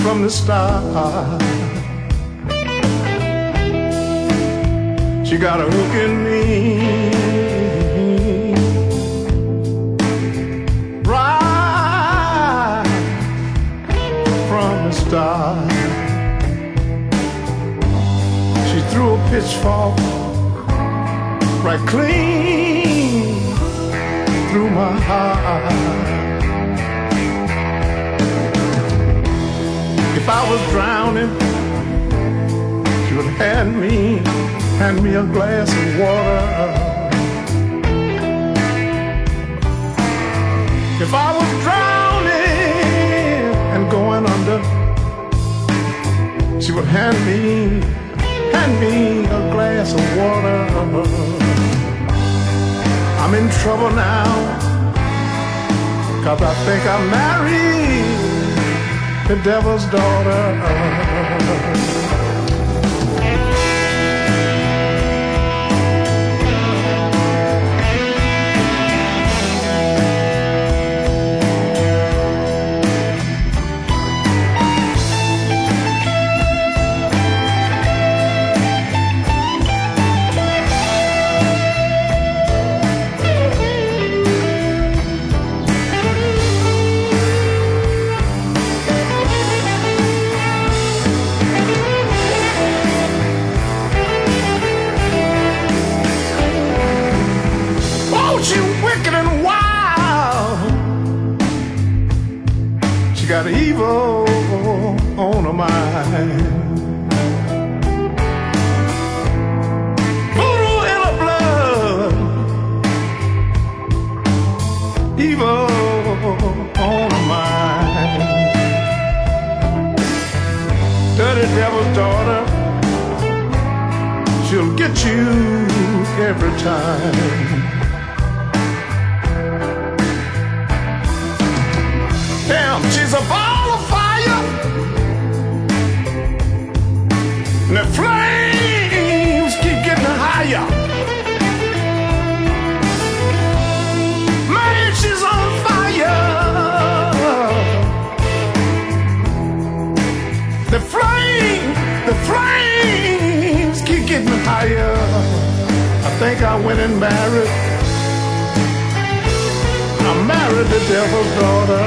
from the start. She got a hook in me right from the start. She threw a pitchfork right clean through my heart. If I was drowning, she would hand me a glass of water. If I was drowning and going under, she would hand me a glass of water. I'm in trouble now, 'cause I think I married the devil's daughter. She wicked and wild. She got evil on her mind. Voodoo in her blood. Evil on her mind. Dirty devil's daughter. She'll get you every time. Damn, she's a ball of fire, and the flames keep getting higher. Man, she's on fire. The flames keep getting higher. I think I went and married. I married the devil's daughter.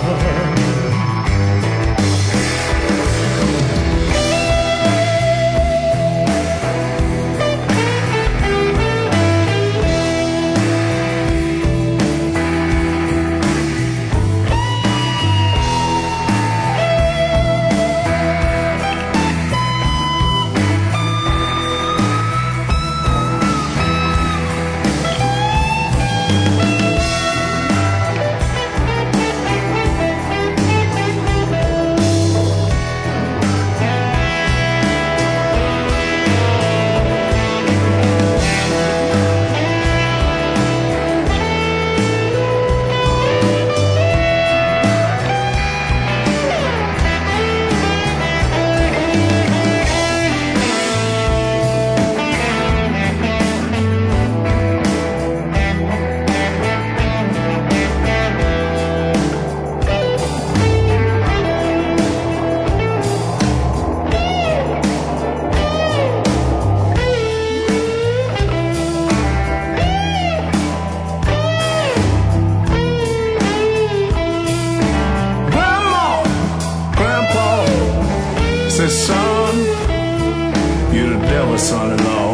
Said, son, you're the devil's son-in-law.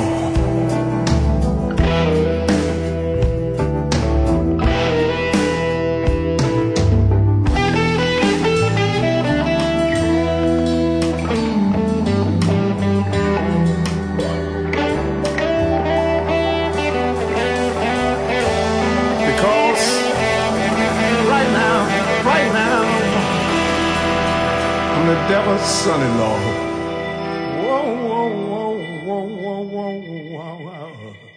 Because right now, I'm the devil's son-in-law. Whoa, whoa, whoa, whoa, whoa, whoa, whoa, whoa.